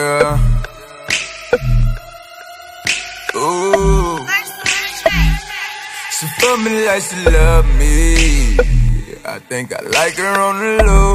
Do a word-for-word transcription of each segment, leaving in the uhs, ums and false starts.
yeah. Ooh. She fuck me like she love me. I think I like her on the low.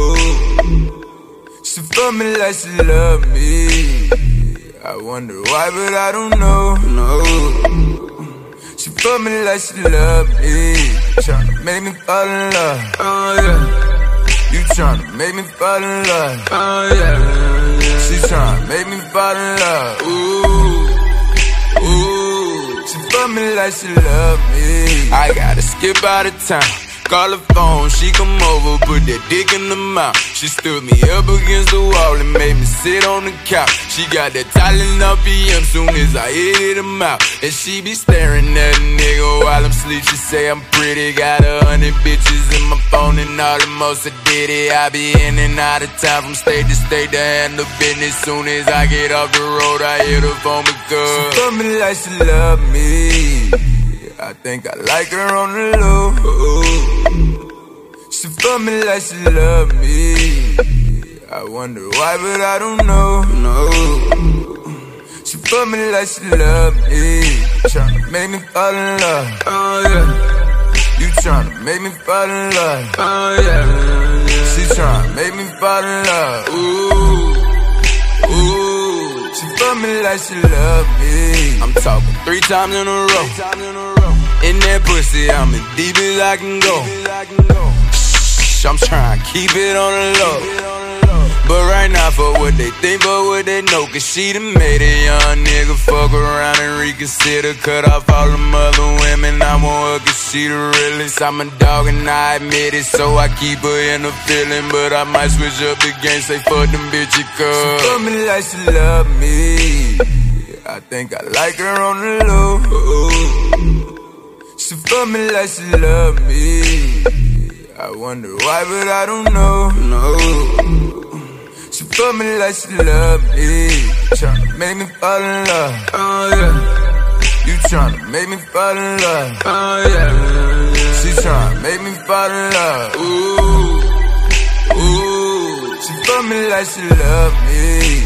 She fuck me like she love me. I wonder why, but I don't know. No. She fuck me like she love me. Tryna make me fall in love. Oh yeah. You tryna make me fall in love. Oh yeah. She tryna make me fall in love. Ooh. Ooh. She fuck me like she love me. I gotta skip out of town. Call her phone, she come over, put that dick in the mouth. She stood me up against the wall and made me sit on the couch. She got that Tylenol P M soon as I hit her mouth. And she be staring at a nigga while I'm asleep. She say I'm pretty, got a hundred bitches in my phone and all the most I did it. I be in and out of town from state to state to handle business. Soon as I get off the road, I hit her phone because she fuck me like she love me. I think I like her on the low. She fuck me like she love me. I wonder why, but I don't know. No. She fuck me like she love me. Tryna make me fall in love. Oh yeah. You tryna make me fall in love. Oh yeah. She tryna make me fall in love. Ooh. Ooh. She fuck me like she love me. I'm talking three times in a row. In that pussy, I'm as deep as I can go. Shh, I'm trying to keep it on the low. But right now, for what they think, but what they know. Cause she done made a young nigga fuck around and reconsider. Cut off all them other women, I want her cause she the realest. I'm a dog and I admit it, so I keep her in the feeling. But I might switch up the game, say fuck them bitches cause she fuck me like she love me. I think I like her on the low. She fuck me like she love me. I wonder why, but I don't know. No. She fuck me like she love me. Tryna make me fall in love. Oh yeah. You tryna make me fall in love. Oh yeah. She tryna make me fall in love. Ooh. Ooh. She fuck me like she love me.